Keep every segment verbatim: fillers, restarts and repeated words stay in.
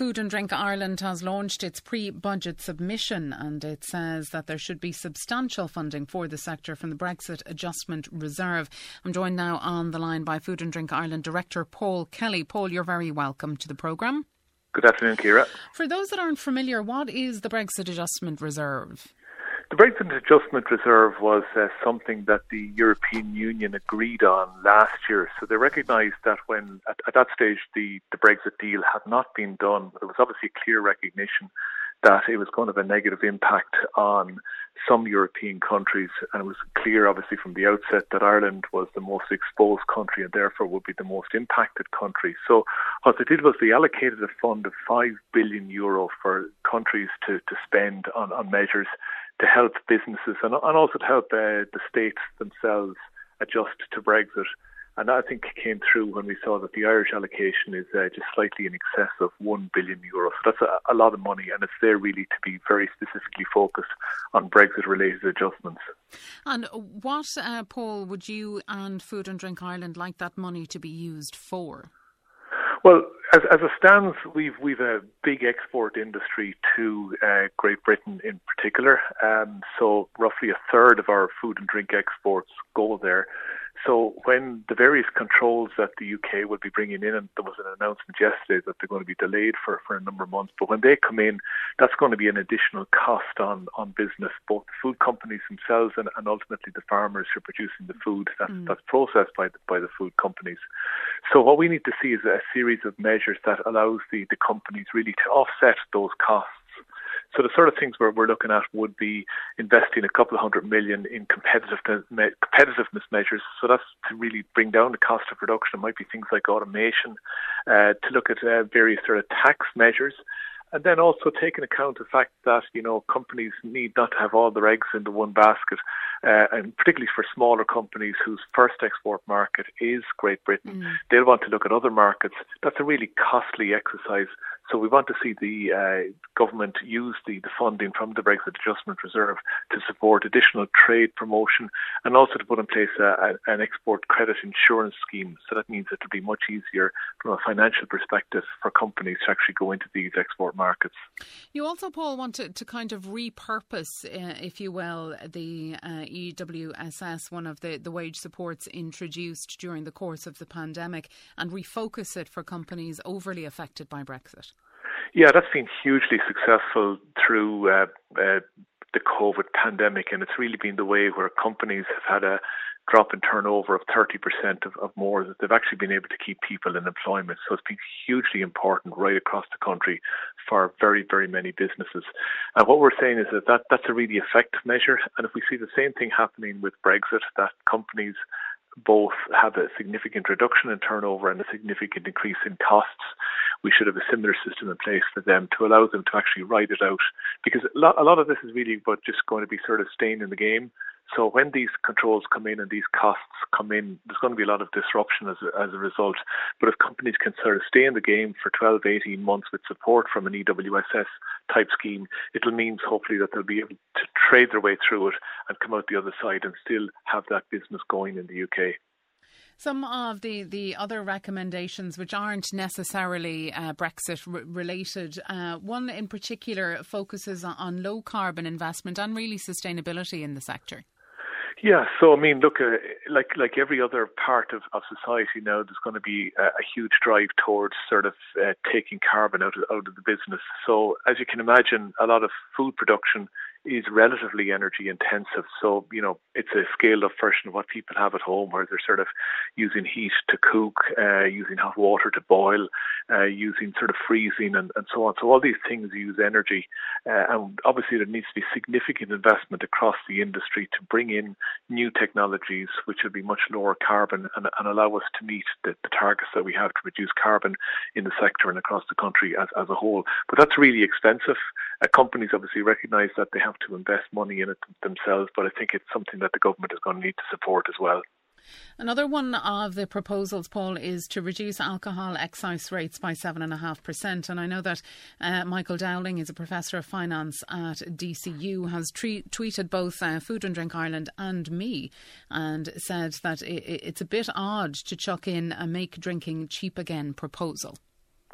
Food and Drink Ireland has launched its pre-budget submission, and it says that there should be substantial funding for the sector from the Brexit Adjustment Reserve. I'm joined now on the line by Food and Drink Ireland Director Paul Kelly. Paul, you're very welcome to the programme. Good afternoon, Ciara. For those that aren't familiar, what is the Brexit Adjustment Reserve? The Brexit Adjustment Reserve was uh, something that the European Union agreed on last year. So they recognised that when, at, at that stage, the, the Brexit deal had not been done, but there was obviously a clear recognition that it was going to have a negative impact on some European countries. And it was clear, obviously, from the outset that Ireland was the most exposed country and therefore would be the most impacted country. So what they did was they allocated a fund of five billion euro for countries to, to spend on, on measures to help businesses and, and also to help uh, the states themselves adjust to Brexit. And that, I think, came through when we saw that the Irish allocation is uh, just slightly in excess of one billion euros. So that's a, a lot of money, and it's there really to be very specifically focused on Brexit-related adjustments. And what, uh, Paul, would you and Food and Drink Ireland like that money to be used for? Well, as, as it stands, we've we've a big export industry to uh, Great Britain in particular. Um, so roughly a third of our food and drink exports go there. So when the various controls that the U K will be bringing in, and there was an announcement yesterday that they're going to be delayed for, for a number of months, but when they come in, that's going to be an additional cost on, on business, both the food companies themselves and, and ultimately the farmers who are producing the food that's, mm. that's processed by the, by the food companies. So what we need to see is a series of measures that allows the, the companies really to offset those costs. So the sort of things we're, we're looking at would be investing a couple of hundred million in competitiveness, competitiveness measures. So that's to really bring down the cost of production. It might be things like automation, uh, to look at uh, various sort of tax measures. And then also take into account the fact that, you know, companies need not to have all their eggs into one basket, uh, and particularly for smaller companies whose first export market is Great Britain, mm. they'll want to look at other markets. That's a really costly exercise. So we want to see the uh, government use the, the funding from the Brexit Adjustment Reserve to support additional trade promotion and also to put in place a, a, an export credit insurance scheme. So that means it will be much easier from a financial perspective for companies to actually go into these export markets. You also, Paul, want to, to kind of repurpose, uh, if you will, the uh, E W S S, one of the, the wage supports introduced during the course of the pandemic, and refocus it for companies overly affected by Brexit. Yeah, that's been hugely successful through uh, uh, the COVID pandemic, and it's really been the way where companies have had a drop in turnover of thirty percent of, of more, that they've actually been able to keep people in employment. So it's been hugely important right across the country for very, very many businesses. And what we're saying is that, that that's a really effective measure. And if we see the same thing happening with Brexit, that companies both have a significant reduction in turnover and a significant increase in costs, we should have a similar system in place for them to allow them to actually ride it out. Because a lot, a lot of this is really about just going to be sort of staying in the game. So when these controls come in and these costs come in, there's going to be a lot of disruption as a, as a result. But if companies can sort of stay in the game for twelve, eighteen months with support from an E W S S type scheme, it'll mean hopefully that they'll be able to trade their way through it and come out the other side and still have that business going in the U K. Some of the, the other recommendations, which aren't necessarily uh, Brexit r- related, uh, one in particular focuses on low carbon investment and really sustainability in the sector. Yeah, so I mean, look, uh, like like every other part of, of society now, there's going to be a, a huge drive towards sort of uh, taking carbon out of, out of the business. So as you can imagine, a lot of food production is relatively energy intensive. So, you know, it's a scaled up version of what people have at home, where they're sort of using heat to cook, uh, using hot water to boil, uh, using sort of freezing and, and so on. So all these things use energy. Uh, and obviously there needs to be significant investment across the industry to bring in new technologies which will be much lower carbon and, and allow us to meet the, the targets that we have to reduce carbon in the sector and across the country as, as a whole. But that's really expensive. Uh, companies obviously recognise that they have to invest money in it themselves, but I think it's something that the government is going to need to support as well. Another one of the proposals, Paul, is to reduce alcohol excise rates by seven point five percent. And I know that uh, Michael Dowling is a professor of finance at D C U, has tre- tweeted both uh, Food and Drink Ireland and me and said that it, it's a bit odd to chuck in a make drinking cheap again proposal.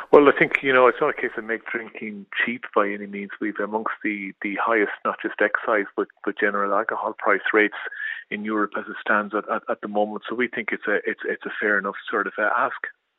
Well, I think, you know, it's not a case of make drinking cheap by any means. We've amongst the, the highest, not just excise, but, but general alcohol price rates in Europe as it stands at, at, at the moment. So we think it's a it's it's a fair enough sort of uh, ask.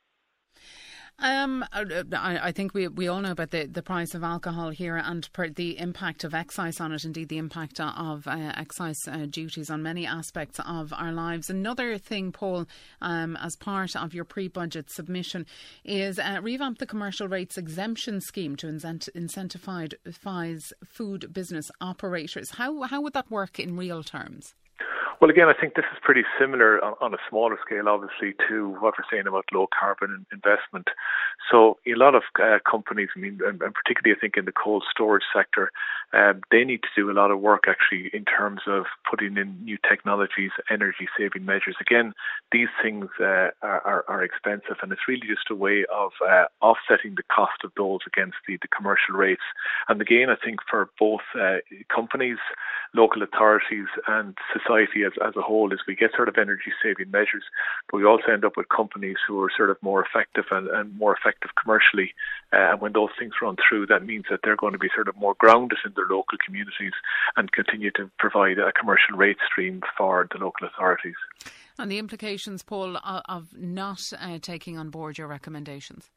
Um, I, I think we we all know about the, the price of alcohol here and per the impact of excise on it, indeed the impact of uh, excise uh, duties on many aspects of our lives. Another thing, Paul, um, as part of your pre-budget submission is uh, revamp the commercial rates exemption scheme to incent- incentivise food business operators. How, how would that work in real terms? Well, again, I think this is pretty similar on, on a smaller scale, obviously, to what we're saying about low carbon investment. So a lot of uh, companies, I mean, and, and particularly I think in the cold storage sector, um, they need to do a lot of work actually in terms of putting in new technologies, energy saving measures. Again, these things uh, are, are, are expensive, and it's really just a way of uh, offsetting the cost of those against the, the commercial rates. And again, I think for both uh, companies, local authorities and society as, as a whole is we get sort of energy saving measures, but we also end up with companies who are sort of more effective and, and more effective commercially. Uh, and when those things run through, that means that they're going to be sort of more grounded in their local communities and continue to provide a commercial rate stream for the local authorities. And the implications, Paul, of not uh, taking on board your recommendations?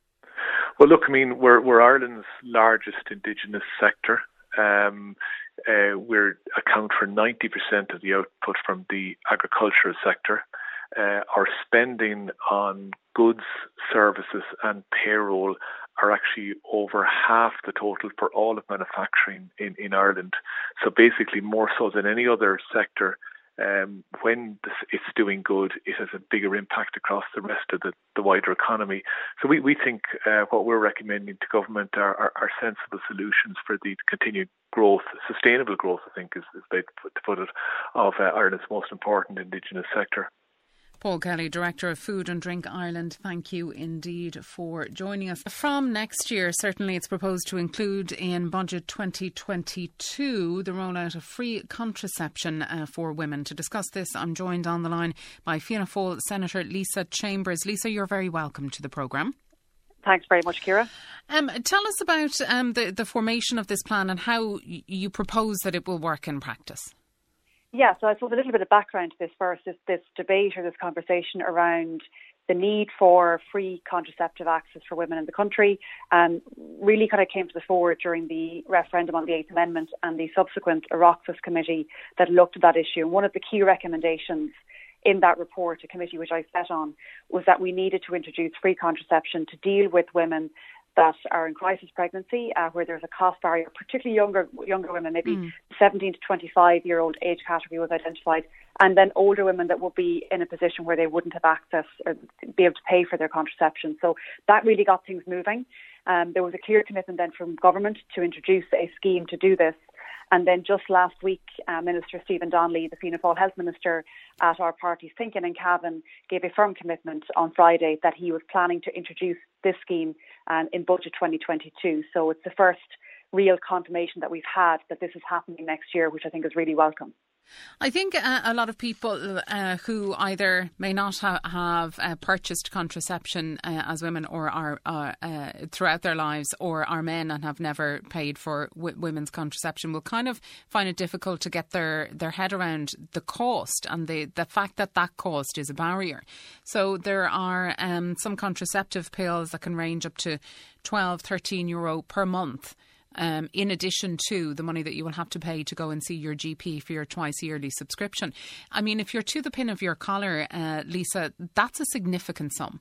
Well, look, I mean, we're, we're Ireland's largest indigenous sector. Um, uh, we account for ninety percent of the output from the agricultural sector. Uh, our spending on goods, services and payroll are actually over half the total for all of manufacturing in, in Ireland. So basically more so than any other sector. Um, when this, it's doing good, it has a bigger impact across the rest of the, the wider economy. So we, we think uh, what we're recommending to government are, are, are sensible solutions for the continued growth, sustainable growth, I think is, is the way to put it, of uh, Ireland's most important indigenous sector. Paul Kelly, Director of Food and Drink Ireland, thank you indeed for joining us. From next year, certainly it's proposed to include in Budget twenty twenty-two the rollout of free contraception uh, for women. To discuss this, I'm joined on the line by Fianna Fáil Senator Lisa Chambers. Lisa, you're very welcome to the programme. Thanks very much, Ciara. Um, tell us about um, the, the formation of this plan and how y- you propose that it will work in practice. Yeah, so I suppose a little bit of background to this first is this debate or this conversation around the need for free contraceptive access for women in the country um, really kind of came to the fore during the referendum on the Eighth Amendment and the subsequent Oireachtas committee that looked at that issue. And one of the key recommendations in that report, a committee which I sat on, was that we needed to introduce free contraception to deal with women that are in crisis pregnancy, uh, where there's a cost barrier, particularly younger younger women, maybe mm. seventeen to twenty-five year old age category was identified, and then older women that would be in a position where they wouldn't have access or be able to pay for their contraception. So that really got things moving. Um, there was a clear commitment then from government to introduce a scheme to do this. And then just last week, uh, Minister Stephen Donnelly, the Fianna Fáil Health Minister at our party's Thinking in Cavan, gave a firm commitment on Friday that he was planning to introduce this scheme um, in Budget twenty twenty-two. So it's the first real confirmation that we've had that this is happening next year, which I think is really welcome. I think uh, a lot of people uh, who either may not ha- have uh, purchased contraception uh, as women or are uh, uh, throughout their lives, or are men and have never paid for w- women's contraception, will kind of find it difficult to get their, their head around the cost and the, the fact that that cost is a barrier. So there are um, some contraceptive pills that can range up to twelve, thirteen euro per month. Um, in addition to the money that you will have to pay to go and see your G P for your twice yearly subscription. I mean, if you're to the pin of your collar, uh, Lisa, that's a significant sum.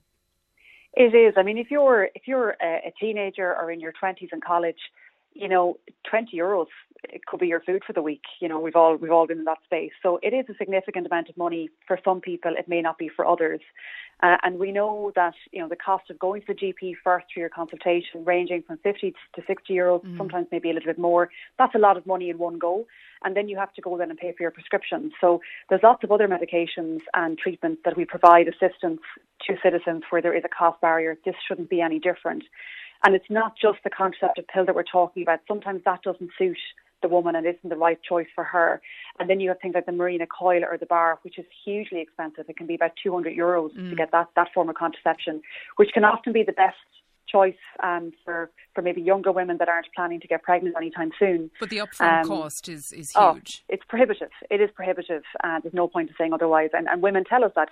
It is. I mean, if you're if you're a teenager or in your twenties in college, you know, twenty euros, it could be your food for the week. You know, we've all we've all been in that space. So it is a significant amount of money for some people. It may not be for others. Uh, and we know that, you know, the cost of going to the G P first for your consultation, ranging from fifty to sixty euros, mm. sometimes maybe a little bit more. That's a lot of money in one go. And then you have to go then and pay for your prescription. So there's lots of other medications and treatments that we provide assistance to citizens where there is a cost barrier. This shouldn't be any different. And it's not just the contraceptive pill that we're talking about. Sometimes that doesn't suit the woman and isn't the right choice for her. And then you have things like the Mirena coil or the bar, which is hugely expensive. It can be about two hundred euros mm. to get that, that form of contraception, which can often be the best choice um, for, for maybe younger women that aren't planning to get pregnant anytime soon. But the upfront um, cost is, is huge. Oh, it's prohibitive. It is prohibitive. Uh, there's no point in saying otherwise. And, and women tell us that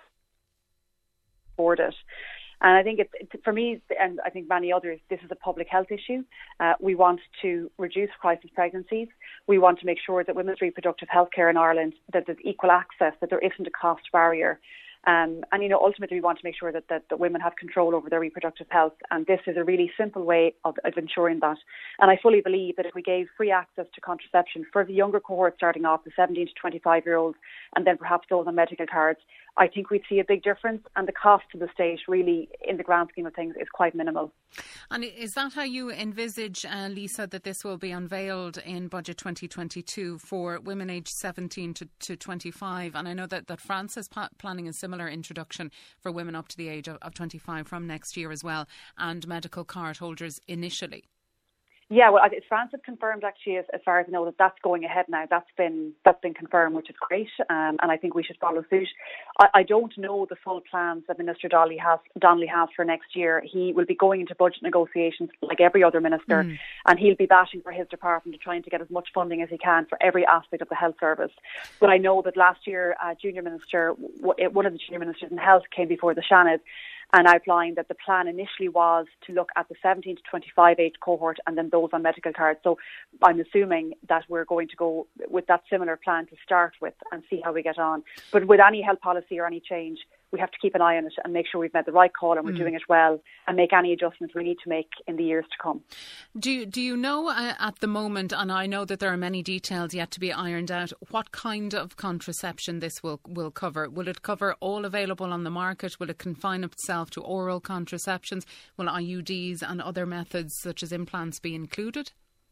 afford it. And I think it's, it's, for me, and I think many others, this is a public health issue. Uh, we want to reduce crisis pregnancies. We want to make sure that women's reproductive health care in Ireland, that there's equal access, that there isn't a cost barrier. Um, and, you know, ultimately we want to make sure that, that, that women have control over their reproductive health. And this is a really simple way of, of ensuring that. And I fully believe that if we gave free access to contraception for the younger cohort starting off, the seventeen to twenty-five year olds, and then perhaps those on medical cards, I think we'd see a big difference. And the cost to the state really, in the grand scheme of things, is quite minimal. And is that how you envisage, uh, Lisa, that this will be unveiled in Budget twenty twenty-two for women aged seventeen to, to twenty-five? And I know that, that France is pa- planning a similar introduction for women up to the age of, of twenty-five from next year as well, and medical card holders initially. Yeah, well, France has confirmed actually, as, as far as I know, that that's going ahead now. That's been that's been confirmed, which is great, um, and I think we should follow suit. I, I don't know the full plans that Minister Donnelly has, Donnelly has for next year. He will be going into budget negotiations like every other minister, mm. and he'll be batting for his department, trying to get as much funding as he can for every aspect of the health service. But I know that last year, uh, junior minister, one of the junior ministers in health came before the Seanad and outlined that the plan initially was to look at the seventeen to twenty-five age cohort and then those on medical cards. So I'm assuming that we're going to go with that similar plan to start with and see how we get on. But with any health policy or any change, we have to keep an eye on it and make sure we've made the right call and we're mm. doing it well, and make any adjustments we need to make in the years to come. Do you, do you know uh, at the moment, and I know that there are many details yet to be ironed out, what kind of contraception this will, will cover? Will it cover all available on the market? Will it confine itself to oral contraceptions? Will I U Ds and other methods such as implants be included?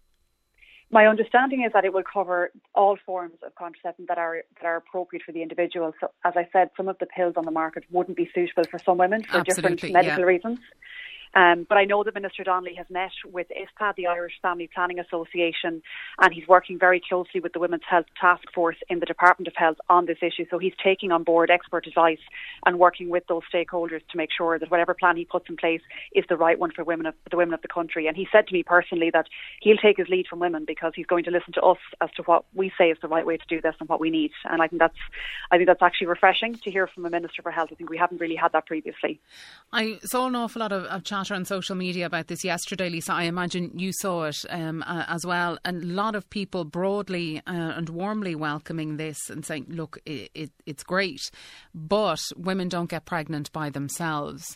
My understanding is that it will cover all forms of contraception that are that are appropriate for the individual. So, as I said, some of the pills on the market wouldn't be suitable for some women for Absolutely, different medical yeah. reasons. Um, but I know that Minister Donnelly has met with I S P A, the Irish Family Planning Association, and he's working very closely with the Women's Health Task Force in the Department of Health on this issue. So he's taking on board expert advice and working with those stakeholders to make sure that whatever plan he puts in place is the right one for women of the women of the country. And he said to me personally that he'll take his lead from women because he's going to listen to us as to what we say is the right way to do this and what we need. And I think that's I think that's actually refreshing to hear from a Minister for Health. I think we haven't really had that previously. I saw an awful lot of, of chatter on social media about this yesterday, Lisa. I imagine you saw it um, uh, as well. And a lot of people broadly uh, and warmly welcoming this and saying, look, it, it, it's great, but women don't get pregnant by themselves.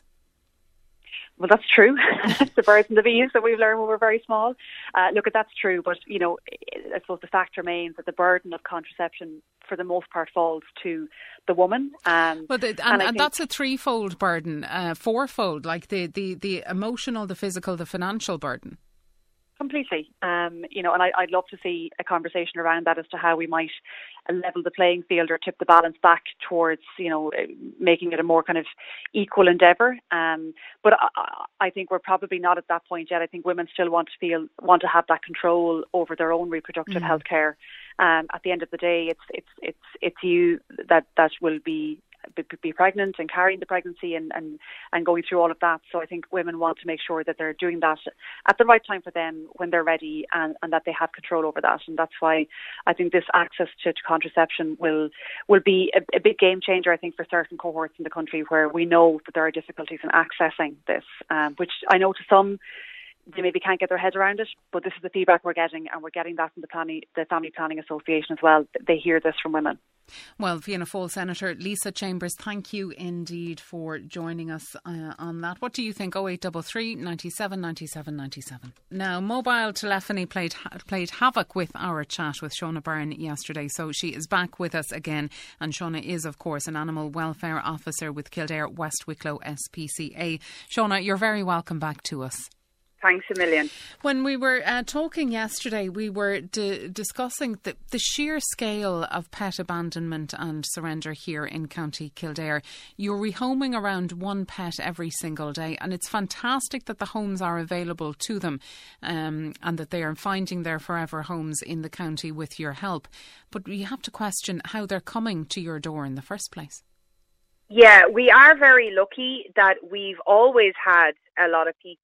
Well, that's true. The birds and the bees that we've learned when we're very small. Uh, look, that's true. But, you know, I suppose the fact remains that the burden of contraception, for the most part, falls to the woman. Um, but the, and, and, and that's a threefold burden, uh, fourfold, like the, the, the emotional, the physical, the financial burden. Completely. Um, you know, and I, I'd love to see a conversation around that as to how we might level the playing field or tip the balance back towards, you know, making it a more kind of equal endeavour. Um, but I, I think we're probably not at that point yet. I think women still want to feel, want to have that control over their own reproductive mm. health care. Um, at the end of the day, it's it's it's it's you that that will be. be pregnant and carrying the pregnancy and, and, and going through all of that. So I think women want to make sure that they're doing that at the right time for them when they're ready, and, and that they have control over that. And that's why I think this access to, to contraception will will be a, a big game changer, I think, for certain cohorts in the country where we know that there are difficulties in accessing this, um, which I know to some they maybe can't get their heads around it, but this is the feedback we're getting, and we're getting that from the, planning, the Family Planning Association as well. They hear this from women. Well, Fianna Fáil Senator Lisa Chambers, thank you indeed for joining us uh, on that. What do you think? oh eight three three, nine seven, nine seven, nine seven. Now, mobile telephony played played havoc with our chat with Shauna Byrne yesterday, so she is back with us again. And Shauna is, of course, an animal welfare officer with Kildare West Wicklow S P C A. Shauna, you're very welcome back to us. Thanks a million. When we were uh, talking yesterday, we were d- discussing the, the sheer scale of pet abandonment and surrender here in County Kildare. You're rehoming around one pet every single day, and it's fantastic that the homes are available to them um, and that they are finding their forever homes in the county with your help. But you have to question how they're coming to your door in the first place. Yeah, we are very lucky that we've always had a lot of people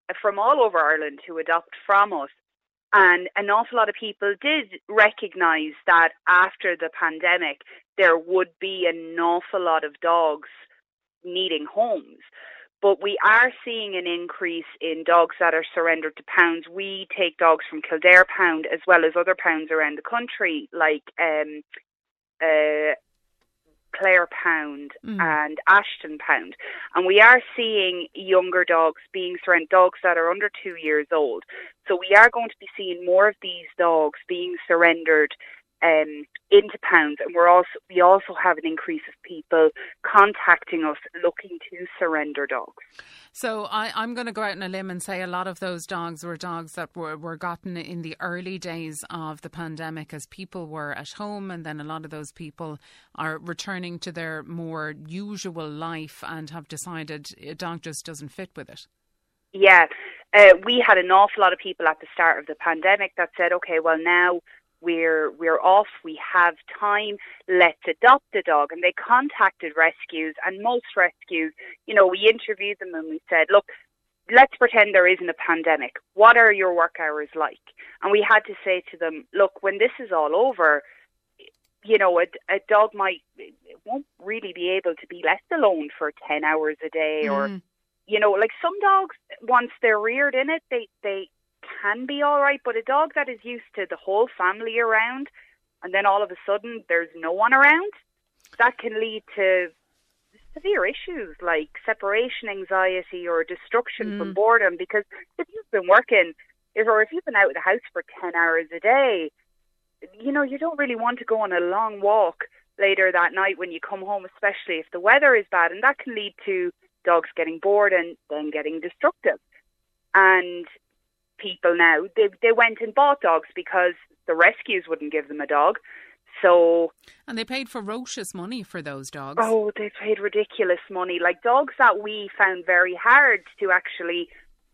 from all over Ireland to adopt from us. And an awful lot of people did recognise that after the pandemic, there would be an awful lot of dogs needing homes. But we are seeing an increase in dogs that are surrendered to pounds. We take dogs from Kildare Pound as well as other pounds around the country, like um, uh, Clare Pound mm. and Ashton Pound. And we are seeing younger dogs being surrendered, dogs that are under two years old. So we are going to be seeing more of these dogs being surrendered um, into pounds. And we're also we also have an increase of people contacting us looking to surrender dogs. So I, I'm going to go out on a limb and say a lot of those dogs were dogs that were, were gotten in the early days of the pandemic as people were at home, and then a lot of those people are returning to their more usual life and have decided a dog just doesn't fit with it. Yeah, uh, we had an awful lot of people at the start of the pandemic that said, okay, well now We're we're off, we have time, let's adopt a dog. And they contacted rescues, and most rescues, you know, we interviewed them and we said, look, let's pretend there isn't a pandemic. What are your work hours like? And we had to say to them, look, when this is all over, you know, a, a dog might, won't really be able to be left alone for ten hours a day. Mm. Or, you know, like some dogs, once they're reared in it, they, they, can be all right, but a dog that is used to the whole family around and then all of a sudden there's no one around, that can lead to severe issues like separation anxiety or destruction mm. from boredom. Because if you've been working if, or if you've been out of the house for ten hours a day, you know, you don't really want to go on a long walk later that night when you come home, especially if the weather is bad, and that can lead to dogs getting bored and then getting destructive. And people now, they they went and bought dogs because the rescues wouldn't give them a dog. So and they paid ferocious money for those dogs. Oh, they paid ridiculous money. Like dogs that we found very hard to actually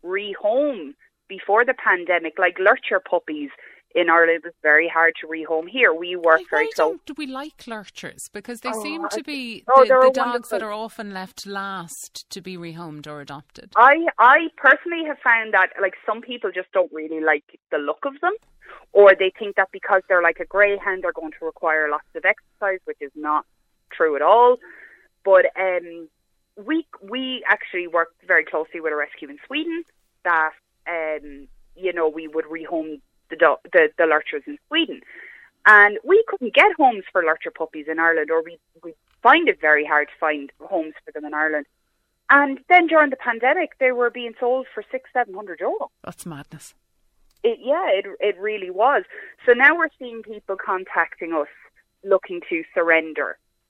rehome before the pandemic, like lurcher puppies in Ireland, was very hard to rehome. Here we work like, very close. Why don't we like lurchers? Because they oh, seem to be oh, the, the dogs wonderful. that are often left last to be rehomed or adopted. I I personally have found that like some people just don't really like the look of them, or they think that because they're like a greyhound, they're going to require lots of exercise, which is not true at all. But um, we we actually worked very closely with a rescue in Sweden that um, you know we would rehome The, do- the the lurchers in Sweden, and we couldn't get homes for lurcher puppies in Ireland, or we we find it very hard to find homes for them in Ireland. And then during the pandemic, they were being sold for six, seven hundred euro. That's madness. It, yeah, it it really was. So now we're seeing people contacting us looking to surrender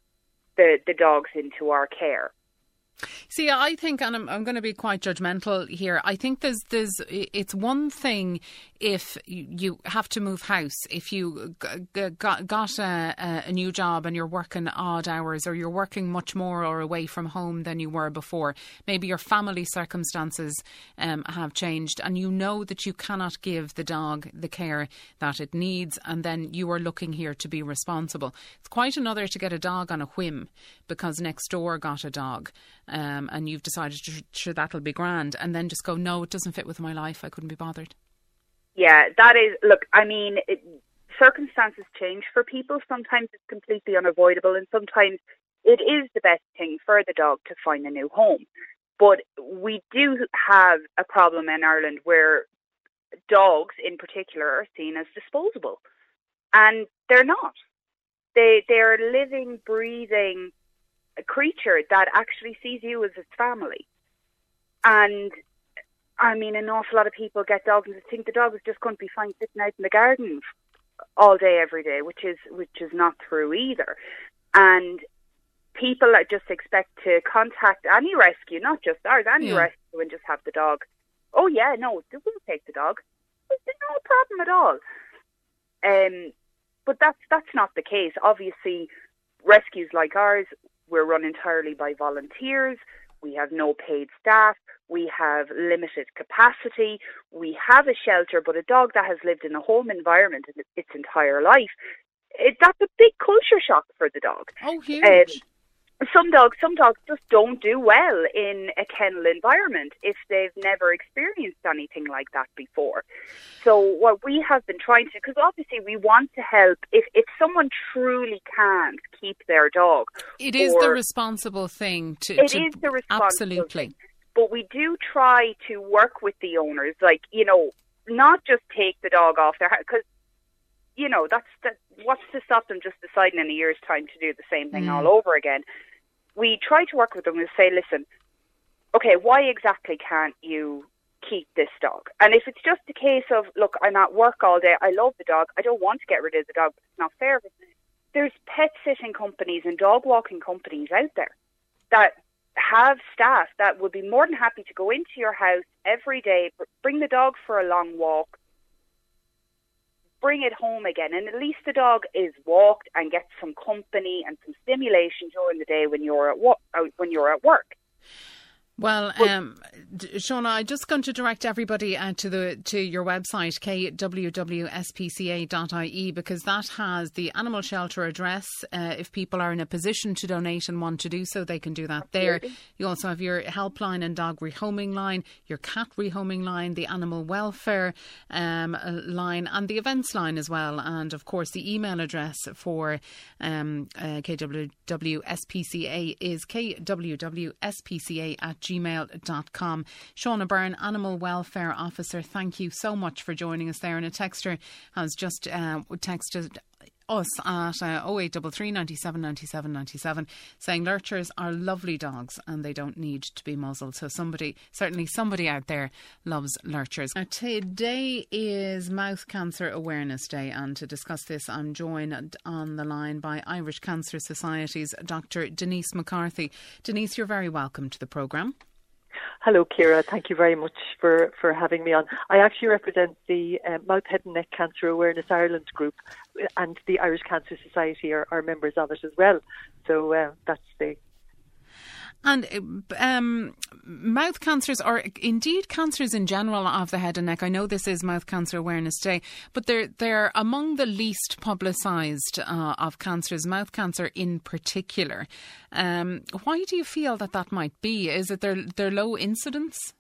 the the dogs into our care. See, I think, and I'm, I'm going to be quite judgmental here, I think there's, there's, it's one thing if you have to move house, if you got, got a, a new job and you're working odd hours, or you're working much more or away from home than you were before. Maybe your family circumstances um, have changed and you know that you cannot give the dog the care that it needs, and then you are looking here to be responsible. It's quite another to get a dog on a whim because next door got a dog. Um, and you've decided, sure, that'll be grand, and then just go, no, it doesn't fit with my life, I couldn't be bothered. Yeah, that is, look, I mean, it, circumstances change for people. Sometimes it's completely unavoidable, and sometimes it is the best thing for the dog to find a new home. But we do have a problem in Ireland where dogs in particular are seen as disposable, and they're not. They, they're living, breathing a creature that actually sees you as its family. And I mean, an awful lot of people get dogs and think the dog is just going to be fine sitting out in the garden all day, every day, which is which is not true either. And people just expect to contact any rescue, not just ours, any yeah. rescue, and just have the dog. Oh yeah, no, they will take the dog. There's no problem at all. Um, but that's that's not the case. Obviously, rescues like ours, we're run entirely by volunteers. We have no paid staff. We have limited capacity. We have a shelter, but a dog that has lived in a home environment its entire life, it, that's a big culture shock for the dog. Oh, huge. Um, some dogs, some dogs just don't do well in a kennel environment if they've never experienced anything like that before. So what we have been trying to, because obviously we want to help, if, if someone truly can't keep their dog. It is the responsible thing to... It to, is the responsible absolutely. thing. But we do try to work with the owners, like, you know, not just take the dog off their hands, because, you know, that's that, what's to stop them just deciding in a year's time to do the same thing mm. all over again. We try to work with them and say, listen, okay, why exactly can't you keep this dog? And if it's just a case of, look, I'm at work all day, I love the dog, I don't want to get rid of the dog, but it's not fair. There's pet sitting companies and dog walking companies out there that have staff that would be more than happy to go into your house every day, bring the dog for a long walk, bring it home again, and at least the dog is walked and gets some company and some stimulation during the day when you're at wo- when you're at work. Well, um, Shauna, I'm just going to direct everybody uh, to the to your website, k w w s p c a dot i e, because that has the animal shelter address. Uh, if people are in a position to donate and want to do so, they can do that there. Absolutely. You also have your helpline and dog rehoming line, your cat rehoming line, the animal welfare um, line, and the events line as well. And of course, the email address for um, uh, K W W S P C A is k w w s p c a at gmail dot com. Shauna Byrne, Animal Welfare Officer, thank you so much for joining us there. And a texter has just uh, texted us at uh, oh eight three three, nine seven, nine seven nine seven saying lurchers are lovely dogs and they don't need to be muzzled. So somebody, certainly somebody out there loves lurchers. Now, today is Mouth Cancer Awareness Day, and to discuss this I'm joined on the line by Irish Cancer Society's Doctor Denise McCarthy. Denise, you're very welcome to the programme. Hello, Ciara. Thank you very much for, for having me on. I actually represent the uh, Mouth, Head and Neck Cancer Awareness Ireland group, and the Irish Cancer Society are, are members of it as well. So uh, that's the... And um, mouth cancers, or indeed cancers in general of the head and neck, I know this is Mouth Cancer Awareness Day, but they're, they're among the least publicised uh, of cancers, mouth cancer in particular. Um, why do you feel that that might be? Is it their, their low incidence?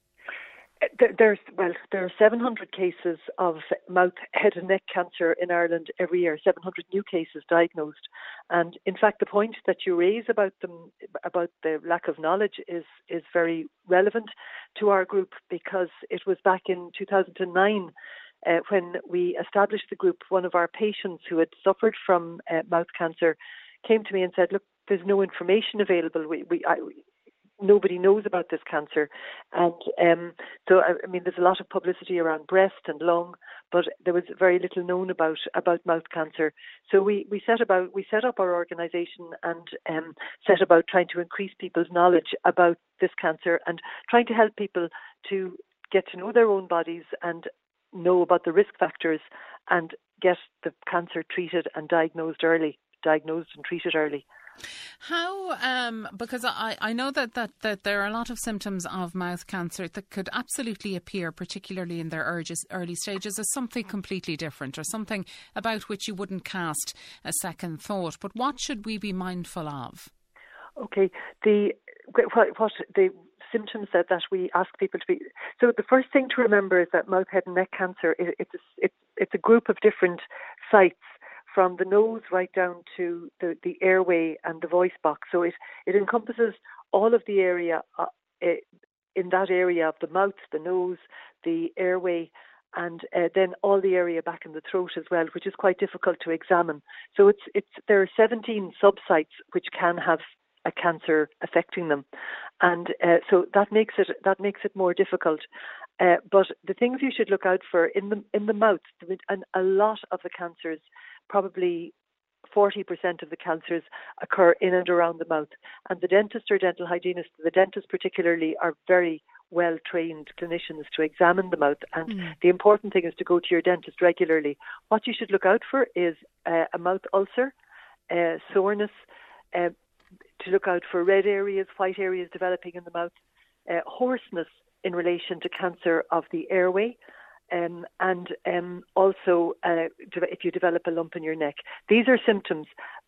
There's well, there are seven hundred cases of mouth, head and neck cancer in Ireland every year, seven hundred new cases diagnosed. And in fact, the point that you raise about them, about the lack of knowledge is, is very relevant to our group, because it was back in two thousand nine uh, when we established the group. One of our patients who had suffered from uh, mouth cancer came to me and said, look, there's no information available. We, we, I, Nobody knows about this cancer. And um, so, I mean, there's a lot of publicity around breast and lung, but there was very little known about, about mouth cancer. So we, we set about we set up our organisation and um, set about trying to increase people's knowledge about this cancer and trying to help people to get to know their own bodies and know about the risk factors and get the cancer treated and diagnosed early, diagnosed and treated early. How, um, because I, I know that, that, that there are a lot of symptoms of mouth cancer that could absolutely appear, particularly in their urges, early stages, as something completely different or something about which you wouldn't cast a second thought. But what should we be mindful of? Okay, the what, what the symptoms that, that we ask people to be... So the first thing to remember is that mouth, head and neck cancer, it, it's, a, it's, it's a group of different sites, from the nose right down to the, the airway and the voice box. So it, it encompasses all of the area, uh, in that area of the mouth, the nose, the airway, and uh, then all the area back in the throat as well, which is quite difficult to examine. So it's it's there are seventeen subsites which can have a cancer affecting them, and uh, so that makes it that makes it more difficult. Uh, but the things you should look out for in the in the mouth, and a lot of the cancers, probably forty percent of the cancers occur in and around the mouth. And the dentist or dental hygienist, the dentists particularly, are very well-trained clinicians to examine the mouth. And mm. the important thing is to go to your dentist regularly. What you should look out for is uh, a mouth ulcer, uh, soreness, uh, to look out for red areas, white areas developing in the mouth, uh, hoarseness in relation to cancer of the airway, Um, and um, also uh, if you develop a lump in your neck. These are symptoms, but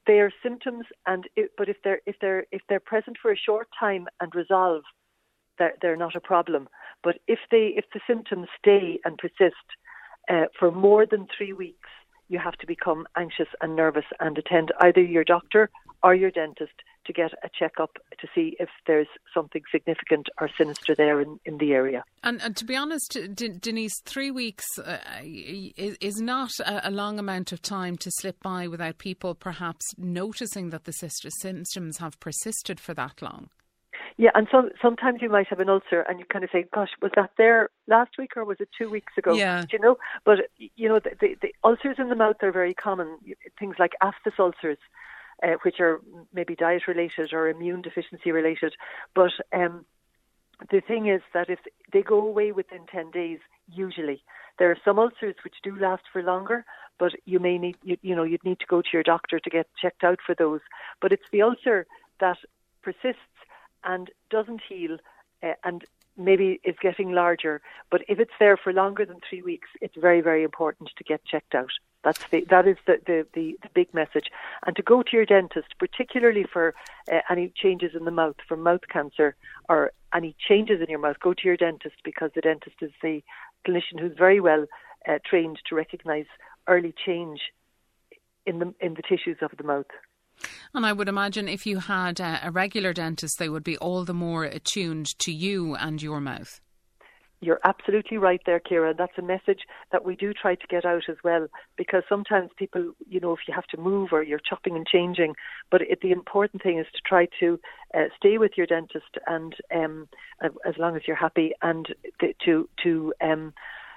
they are symptoms, and it, but if they're if they're if they're present for a short time and resolve, they're, they're not a problem. But if they if the symptoms stay and persist uh, for more than three weeks, you have to become anxious and nervous and attend either your doctor or your dentist to get a checkup to see if there's something significant or sinister there in, in the area. And, and to be honest, D- Denise, three weeks uh, is, is not a, a long amount of time to slip by without people perhaps noticing that the symptoms have persisted for that long. Yeah, and so, sometimes you might have an ulcer and you kind of say, gosh, was that there last week or was it two weeks ago? Yeah. Do you know? But, you know, the, the, the ulcers in the mouth are very common. Things like aphthous ulcers, uh, which are maybe diet-related or immune deficiency-related. But um, the thing is that if they go away within ten days, usually. There are some ulcers which do last for longer, but you may need, you, you know, you'd need to go to your doctor to get checked out for those. But it's the ulcer that persists and doesn't heal uh, and maybe is getting larger. But if it's there for longer than three weeks, it's very, very important to get checked out. That's the, that is the, the, the, the big message. And to go to your dentist, particularly for uh, any changes in the mouth, for mouth cancer or any changes in your mouth, go to your dentist, because the dentist is the clinician who's very well uh, trained to recognise early change in the in the tissues of the mouth. And I would imagine if you had a, a regular dentist, they would be all the more attuned to you and your mouth. You're absolutely right there, Ciara. That's a message that we do try to get out as well, because sometimes people, you know, if you have to move or you're chopping and changing, but it, the important thing is to try to uh, stay with your dentist, and um, as long as you're happy, and th- to to um,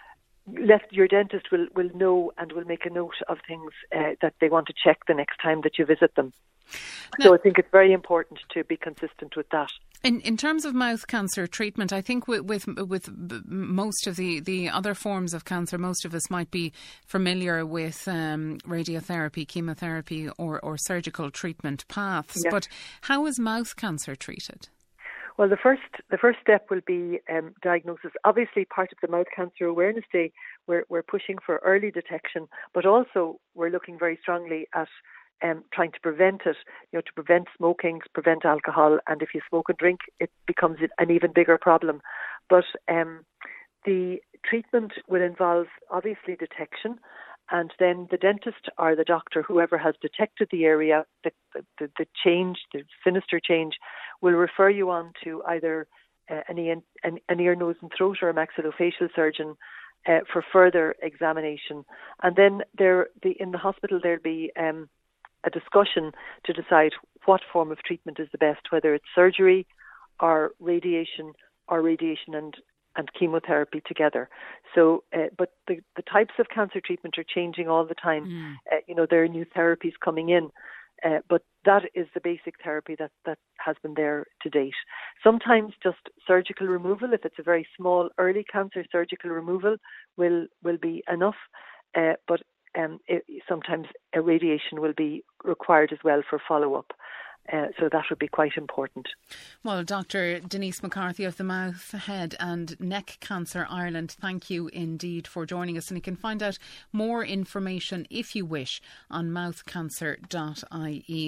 let your dentist will, will know and will make a note of things uh, that they want to check the next time that you visit them. Now, so I think it's very important to be consistent with that. In in terms of mouth cancer treatment, I think with with, with most of the, the other forms of cancer, most of us might be familiar with um, radiotherapy, chemotherapy or, or surgical treatment paths. Yes. But how is mouth cancer treated? Well, the first the first step will be um, diagnosis. Obviously, part of the Mouth Cancer Awareness Day, we're we're pushing for early detection, but also we're looking very strongly at um, trying to prevent it. You know, to prevent smoking, to prevent alcohol, and if you smoke and drink, it becomes an even bigger problem. But um, the treatment will involve obviously detection. And then the dentist or the doctor, whoever has detected the area, the, the, the change, the sinister change, will refer you on to either uh, an, ear, an, an ear, nose and throat or a maxillofacial surgeon uh, for further examination. And then there, the, in the hospital there'll be um, a discussion to decide what form of treatment is the best, whether it's surgery or radiation or radiation and and chemotherapy together. So, uh, but the, the types of cancer treatment are changing all the time. Mm. Uh, you know, there are new therapies coming in, uh, but that is the basic therapy that, that has been there to date. Sometimes just surgical removal, if it's a very small early cancer, surgical removal will, will be enough, uh, but um, it, sometimes irradiation will be required as well for follow-up. Uh, so that would be quite important. Well, Doctor Denise McCarthy of the Mouth, Head and Neck Cancer Ireland, thank you indeed for joining us. And you can find out more information, if you wish, on mouth cancer dot I E.